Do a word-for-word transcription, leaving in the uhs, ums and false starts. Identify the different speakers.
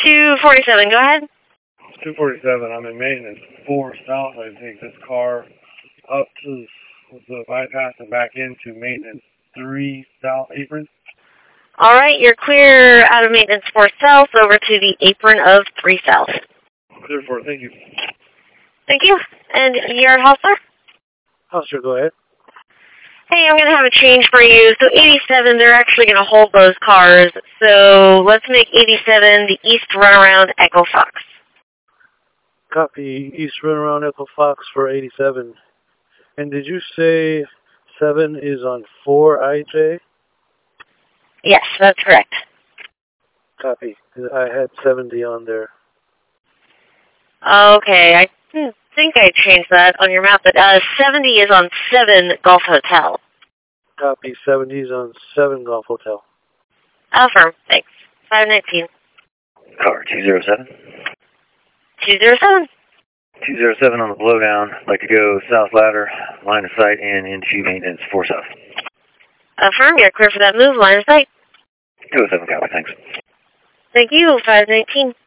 Speaker 1: two forty-seven, go ahead.
Speaker 2: two forty-seven, I'm in maintenance four south. I take this car up to the bypass and back into maintenance three south apron.
Speaker 1: All right, you're clear out of maintenance four south over to the apron of three south.
Speaker 2: Clear for it, thank you.
Speaker 1: Thank you. And your house, sir?
Speaker 2: House, sure, go ahead.
Speaker 1: Hey, I'm going to have a change for you. So eighty-seven, they're actually going to hold those cars. So let's make eighty-seven the East Runaround Echo Fox.
Speaker 2: Copy, East Runaround Echo Fox for eighty-seven. And did you say seven is on four I J?
Speaker 1: Yes, that's correct.
Speaker 2: Copy. I had seventy on there.
Speaker 1: Okay, I didn't think I changed that on your map, but uh, seventy is on seven Golf Hotel.
Speaker 2: Copy, seventy is on seven Golf Hotel.
Speaker 1: Affirm, thanks. five nineteen.
Speaker 3: Car two zero seven.
Speaker 1: two zero seven.
Speaker 3: two zero seven on the blowdown. Like to go south ladder, line of sight, and into maintenance four south.
Speaker 1: Affirm, you're clear for that move, line of sight.
Speaker 3: two oh seven, copy, thanks.
Speaker 1: Thank you, five nineteen.